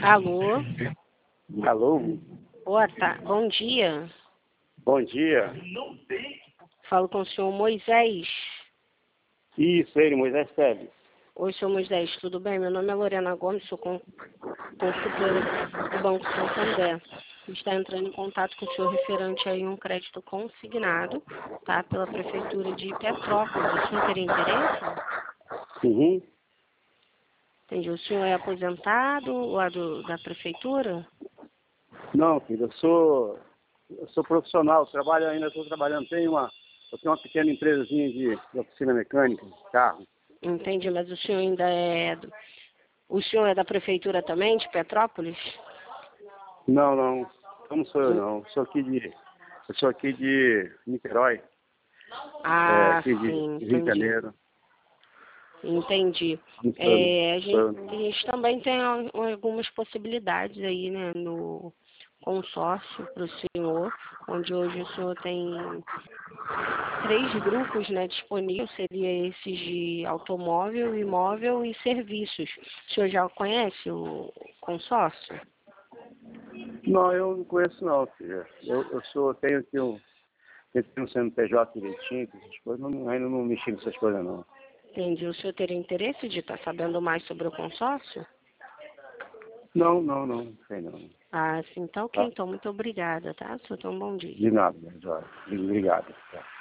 Alô? Alô? Bom dia. Bom dia. Falo com o senhor Moisés. Isso, ele, Moisés Teles. Oi, senhor Moisés, tudo bem? Meu nome é Lorena Gomes, sou consultora do Banco Santander. Está entrando em contato com o senhor referente a um crédito consignado, tá? Pela Prefeitura de Petrópolis. O senhor teria interesse? Uhum. Entendi. O senhor é aposentado lá da Prefeitura? Não, filho, eu sou profissional, estou trabalhando, eu tenho uma pequena empresazinha de oficina mecânica, de carro. Entendi, mas o senhor ainda é... O senhor é da Prefeitura também, de Petrópolis? Não, eu não sou eu não, eu sou aqui de Niterói, Ah, aqui de sim, Rio de entendi. Janeiro. Entendi. A gente também tem algumas possibilidades aí, né, no consórcio para o senhor, onde hoje o senhor tem 3 grupos, né, disponíveis, seria esses de automóvel, imóvel e serviços. O senhor já conhece o consórcio? Não, eu não conheço não, filha. Tenho aqui um CNPJ direitinho, essas coisas, ainda não mexi nessas coisas não. Entendi. O senhor teria interesse de estar sabendo mais sobre o consórcio? Não sei não. Ah, sim, tá ok. Tá? Então, muito obrigada, tá? O senhor tem um bom dia. De nada, Jorge. Obrigado. Tá.